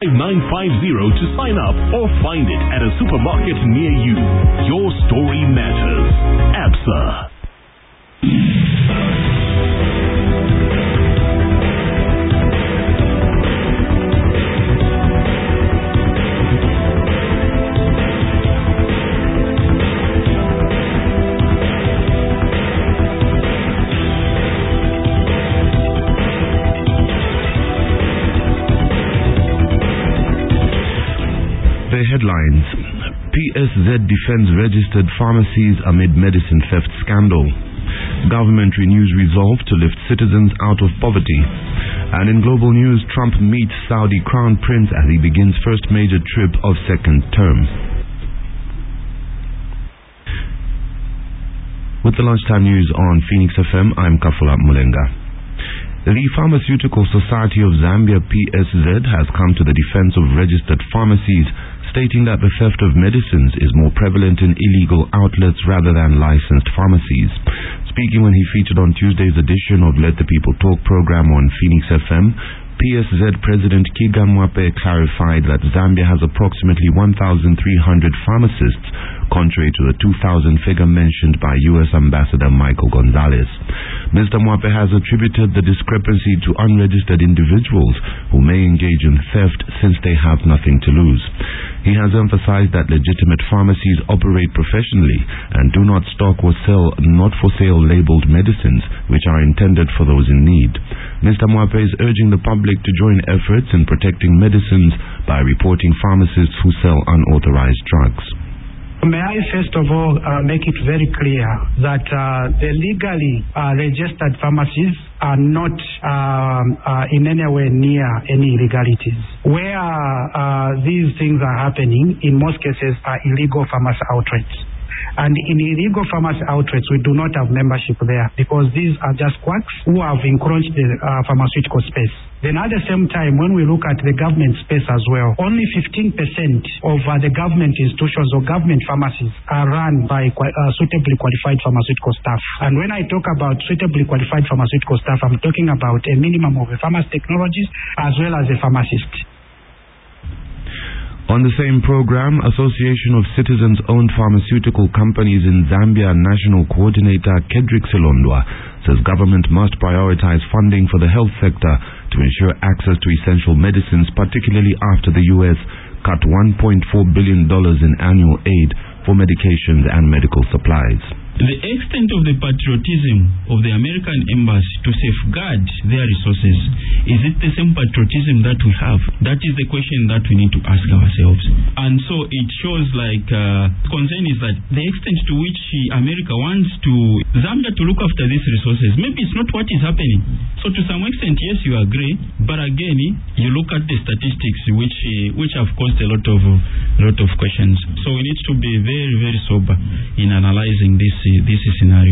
to sign up or find it at a supermarket near you. Your story matters. ABSA. The headlines: PSZ defends registered pharmacies amid medicine theft scandal. Government renews resolve to lift citizens out of poverty. And in global news, Trump meets Saudi Crown Prince as he begins first major trip of second term. With the lunchtime news on Phoenix FM, I'm Kafula Mulenga. The Pharmaceutical Society of Zambia, PSZ, has come to the defense of registered pharmacies, stating that the theft of medicines is more prevalent in illegal outlets rather than licensed pharmacies. Speaking when he featured on Tuesday's edition of Let the People Talk program on Phoenix FM, PSZ President Kiga Mwape clarified that Zambia has approximately 1,300 pharmacists, contrary to the 2,000 figure mentioned by U.S. Ambassador Michael Gonzalez. Mr. Mwape has attributed the discrepancy to unregistered individuals who may engage in theft since they have nothing to lose. He has emphasized that legitimate pharmacies operate professionally and do not stock or sell not-for-sale labeled medicines which are intended for those in need. Mr. Mwape is urging the public to join efforts in protecting medicines by reporting pharmacists who sell unauthorized drugs. May I first of all make it very clear that the legally registered pharmacies are not in any way near any illegalities. Where these things are happening, in most cases, are illegal pharmacy outlets. And in illegal pharmacy outlets, we do not have membership there because these are just quacks who have encroached the pharmaceutical space. Then at the same time, when we look at the government space as well, only 15% of the government institutions or government pharmacies are run by suitably qualified pharmaceutical staff. And when I talk about suitably qualified pharmaceutical staff, I'm talking about a minimum of a pharmacy technologist as well as a pharmacist. On the same program, Association of Citizens-Owned Pharmaceutical Companies in Zambia National Coordinator Kedrick Silondwa says government must prioritize funding for the health sector to ensure access to essential medicines, particularly after the U.S. cut $1.4 billion in annual aid for medications and medical supplies. The extent of the patriotism of the American embassy to safeguard their resources, is it the same patriotism that we have? That is the question that we need to ask ourselves. And so it shows like concern is that the extent to which America wants to Zambia to look after these resources, maybe it's not what is happening. So to some extent, yes, you agree, but again, you look at the statistics which have caused a lot of questions. So we need to be very, very sober in analyzing this scenario.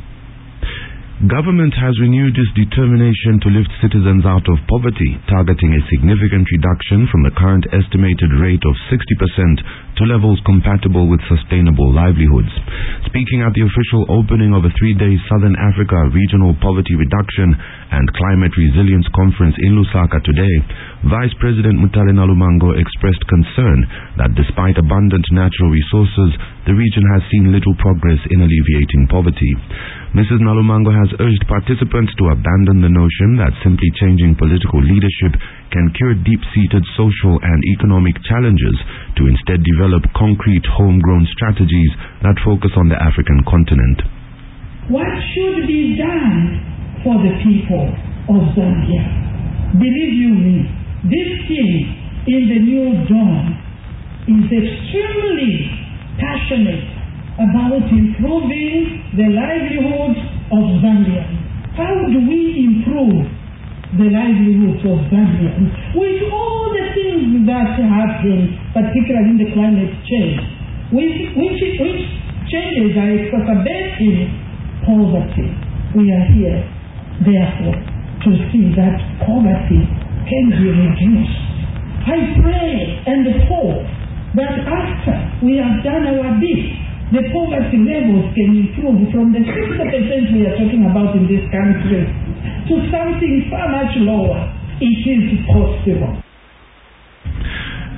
Government has renewed its determination to lift citizens out of poverty, targeting a significant reduction from the current estimated rate of 60% to levels compatible with sustainable livelihoods. Speaking at the official opening of a 3-day Southern Africa Regional Poverty Reduction and Climate Resilience Conference in Lusaka today, Vice President Mutale Nalumango expressed concern that despite abundant natural resources, the region has seen little progress in alleviating poverty. Mrs. Nalumango has urged participants to abandon the notion that simply changing political leadership can cure deep-seated social and economic challenges, to instead develop concrete homegrown strategies that focus on the African continent. What should be done for the people of Zambia? Believe you me, this team in the New Dawn is extremely passionate about improving the livelihoods of Zambians. How do we improve the livelihoods of Zambians with all the things that happen, particularly in the climate change, which changes are exacerbating poverty? We are here, therefore, to see that poverty can be reduced. I pray and hope that after we have done our bit, the poverty levels can improve from the 60% we are talking about in this country to something far much lower. It is possible.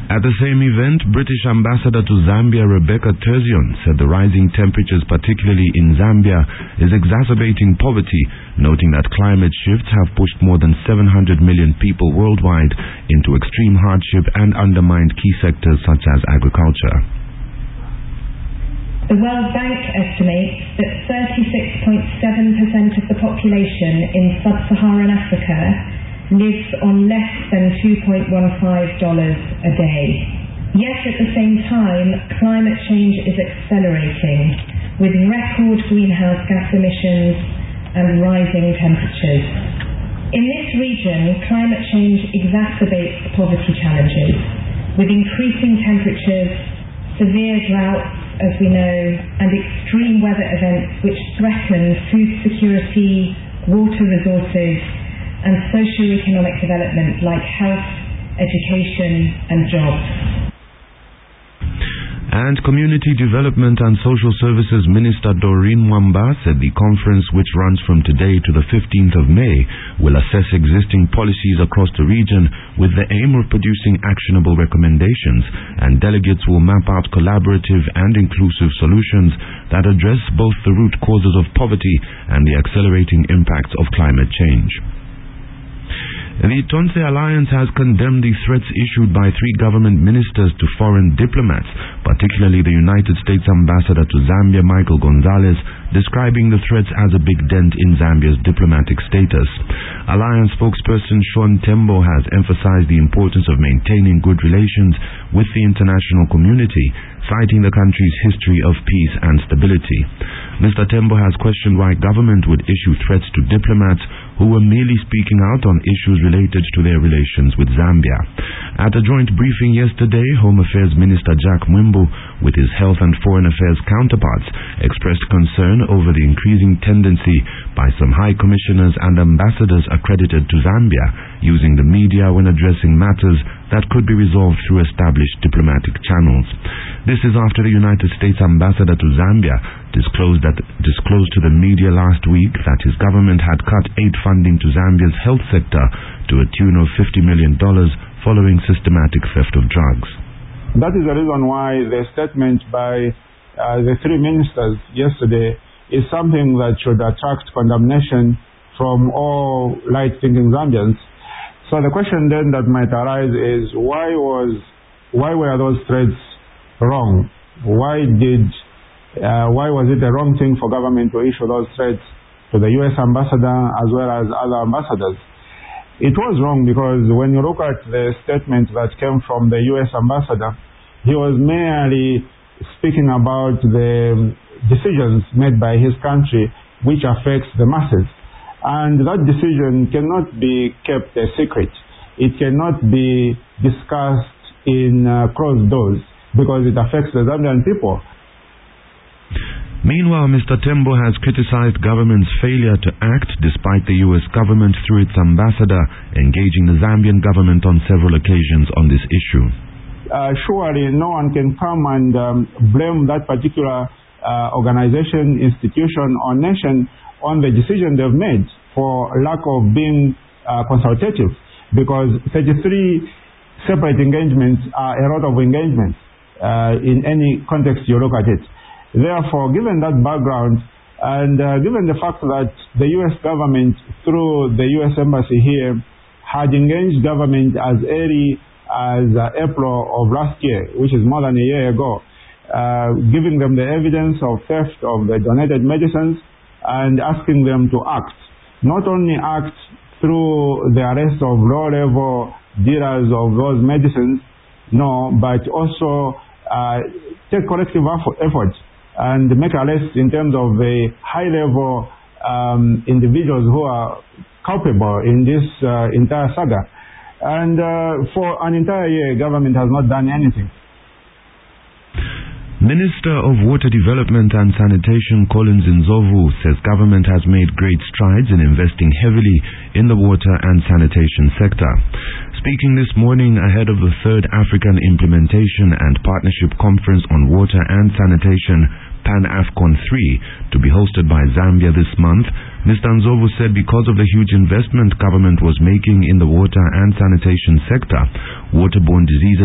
At the same event, British Ambassador to Zambia Rebecca Terzion said the rising temperatures, particularly in Zambia, is exacerbating poverty, noting that climate shifts have pushed more than 700 million people worldwide into extreme hardship and undermined key sectors such as agriculture. The World Bank estimates that 36.7% of the population in sub-Saharan Africa lives on less than $2.15 a day. Yet at the same time, climate change is accelerating, with record greenhouse gas emissions and rising temperatures. In this region, climate change exacerbates poverty challenges, with increasing temperatures, severe droughts, as we know, and extreme weather events which threaten food security, water resources, and socio-economic development like health, education, and jobs. And Community Development and Social Services Minister Doreen Mwamba said the conference, which runs from today to the 15th of May, will assess existing policies across the region with the aim of producing actionable recommendations, and delegates will map out collaborative and inclusive solutions that address both the root causes of poverty and the accelerating impacts of climate change. The Tonse Alliance has condemned the threats issued by 3 government ministers to foreign diplomats, particularly the United States Ambassador to Zambia, Michael Gonzalez, describing the threats as a big dent in Zambia's diplomatic status. Alliance spokesperson Sean Tembo has emphasized the importance of maintaining good relations with the international community, citing the country's history of peace and stability. Mr. Tembo has questioned why government would issue threats to diplomats who were merely speaking out on issues related to their relations with Zambia. At a joint briefing yesterday, Home Affairs Minister Jack Mwimbu, with his Health and Foreign Affairs counterparts, expressed concern over the increasing tendency by some high commissioners and ambassadors accredited to Zambia using the media when addressing matters that could be resolved through established diplomatic channels. This is after the United States Ambassador to Zambia disclosed to the media last week that his government had cut aid funding to Zambia's health sector to a tune of $50 million following systematic theft of drugs. That is the reason why the statement by the 3 ministers yesterday is something that should attract condemnation from all right-thinking Zambians. So the question then that might arise is why were those threats wrong? Why was it the wrong thing for government to issue those threats to the U.S. ambassador as well as other ambassadors? It was wrong because when you look at the statement that came from the U.S. ambassador, he was merely speaking about the decisions made by his country which affects the masses. And that decision cannot be kept a secret. It cannot be discussed in closed doors because it affects the Zambian people. Meanwhile, Mr. Tembo has criticized government's failure to act despite the U.S. government, through its ambassador, engaging the Zambian government on several occasions on this issue. Surely no one can come and blame that particular organization, institution, or nation on the decision they've made for lack of being consultative, because 33 separate engagements are a lot of engagements in any context you look at it. Therefore, given that background and given the fact that the U.S. government, through the U.S. Embassy here, had engaged government as early as April of last year, which is more than a year ago, giving them the evidence of theft of the donated medicines and asking them to act. Not only act through the arrest of low-level dealers of those medicines, no, but also take corrective efforts and make arrests in terms of the high-level individuals who are culpable in this entire saga. And for an entire year, government has not done anything. Minister of Water Development and Sanitation Collins Nzovu says government has made great strides in investing heavily in the water and sanitation sector. Speaking this morning ahead of the 3rd African Implementation and Partnership Conference on Water and Sanitation, Pan-AFCON 3, to be hosted by Zambia this month, Mr. Nzovu said because of the huge investment government was making in the water and sanitation sector, waterborne diseases